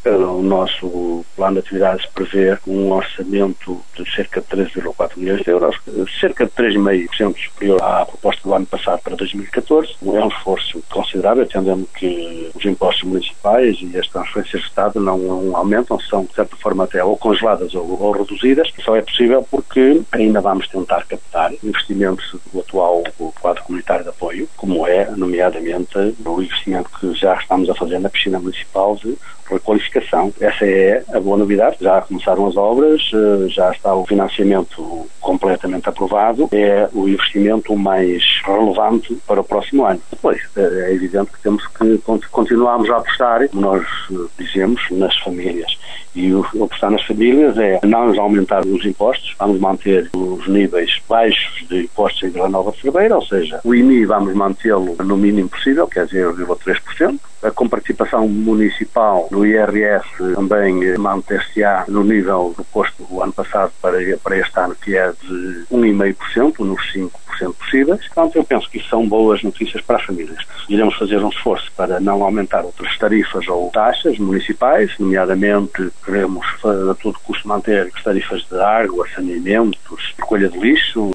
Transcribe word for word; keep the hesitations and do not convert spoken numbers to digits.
O nosso plano de atividades prevê um orçamento de cerca de três vírgula quatro milhões de euros, cerca de três vírgula cinco por cento superior à proposta do ano passado para dois mil e catorze. É um esforço considerável, atendendo que os impostos municipais e as transferências de Estado não, não aumentam, são de certa forma até ou congeladas ou, ou reduzidas. Só é possível porque ainda vamos tentar captar investimentos do atual quadro comunitário de apoio, como é, nomeadamente, o investimento que já estamos a fazer na piscina municipal de requalificação. Essa é a boa novidade. Já começaram as obras, já está o financiamento completamente aprovado. É o investimento mais relevante para o próximo ano. Depois, é evidente que temos que continuarmos a apostar, como nós dizemos, nas famílias. E o apostar nas famílias é não aumentar os impostos, vamos manter os níveis baixos de impostos em Vila Nova de Cerveira, ou seja, o I M I vamos mantê-lo no mínimo possível, que é zero vírgula três por cento. A comparticipação municipal no I R S também manter-se-á no nível do posto do ano passado para, para este ano, que é de um vírgula cinco por cento, nos cinco por cento possíveis. Portanto, eu penso que isso são boas notícias para as famílias. Iremos fazer um esforço para não aumentar outras tarifas ou taxas municipais, nomeadamente queremos a todo custo manter as tarifas de água, saneamentos, recolha de lixo.